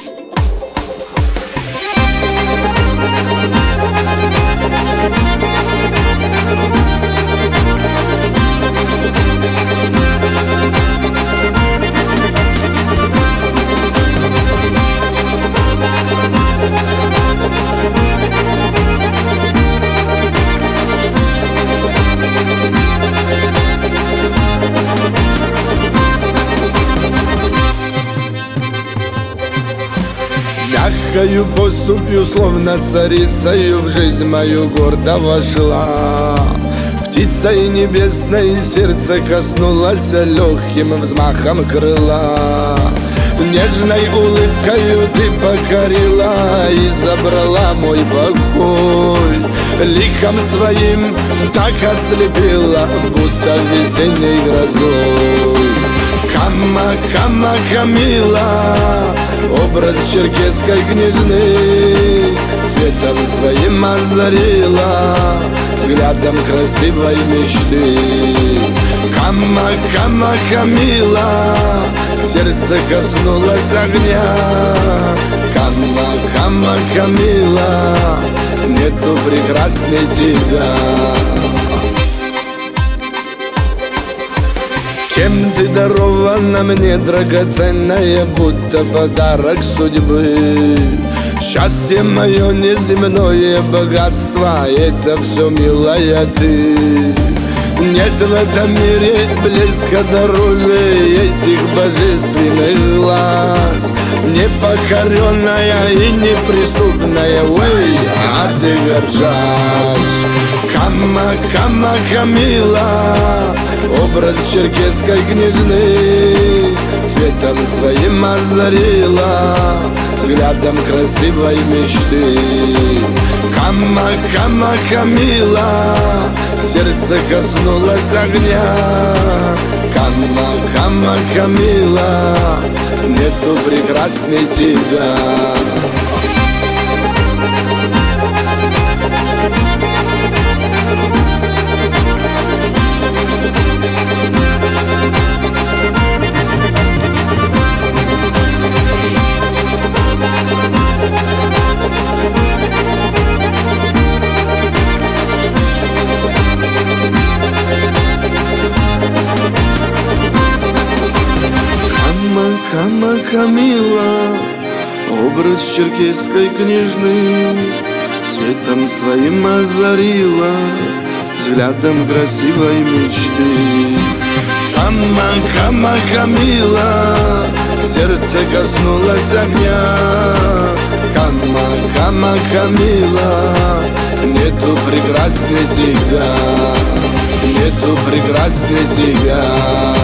Мягкою поступью, словно царицею, в жизнь мою гордо вошла. Птицей небесной сердце коснулось легким взмахом крыла. Нежной улыбкою ты покорила и забрала мой покой. Ликом своим так ослепила, будто весенней грозой. Кама, Кама, Камила, образ черкесской княжны, светом своим озарила, взглядом красивой мечты. Кама, Кама, Камила, сердце коснулось огня. Кама, Кама, Камила, нету прекрасней тебя. Кем ты дарована мне, драгоценная, будто подарок судьбы. Счастье мое неземное богатство, это все, милая, ты. Нет в этом мире блеска дороже этих божественных глаз. Непокоренная и неприступная, ой, а ты горжаешь. Кама, Кама, Камила, образ черкесской княжны, светом своим озарила, взглядом красивой мечты. Кама, Кама, Камила, сердце коснулось огня. Кама, Кама, Камила, нету прекрасней тебя. Кама, Камила, образ черкесской княжны, светом своим озарила, взглядом красивой мечты. Кама, Кама, Камила, сердце коснулось огня. Кама, Кама, Камила, нету прекрасней тебя, нету прекрасней тебя.